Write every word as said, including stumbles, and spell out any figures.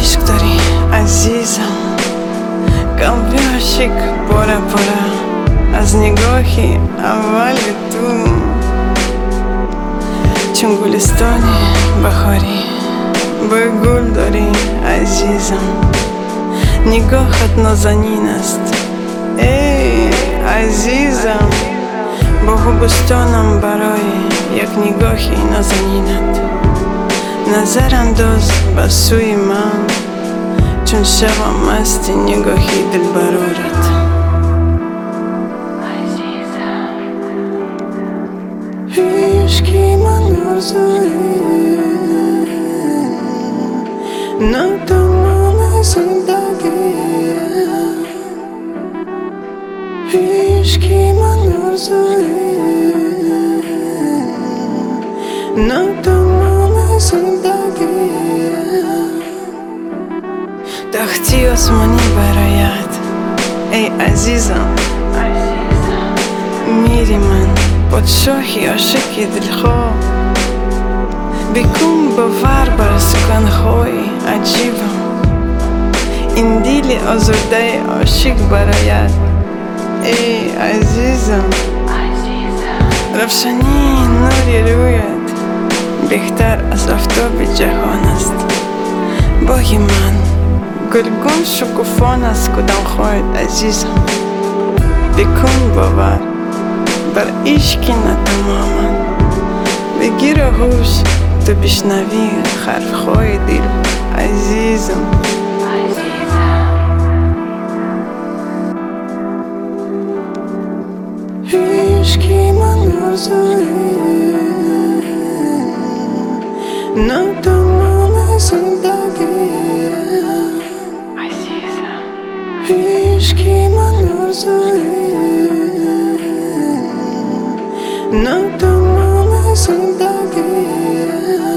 عشق داری عزیزم، قلبی عاشق پره پره از نگاهی اول تو، چون گلستانی بخاری بوی گل داری عزیزم، نگاهت نازنین است ای عزیزم، با بستانم برای یک نگاهی نازنینت نظر انداز به سوی من، چون شوم مست نگاهی دلبرارت. عشقی من آرزوی نه تمام زندگی، عشقی من آرزوی نه تمام زندگی، تختی آسمانی برایت ای عزیزم، میری من پادشاهی عاشقی دلخواه، بکن باور بر سخنهای عجیبم، این دل آزرده عاشق برایت ای عزیزم، روشنی نوری رویت بهتر از آفتاب جهان است، باغی من گلگون شکوفان است کدام خواهد عزیزم، بکن باور بر عشقی نتماما، بگیر هوش تو بشنوی حرفهای دل عزیزم. عشقی من آرزوی نه تمام زندگی، عشقی من آرزوی نه تمام زندگی.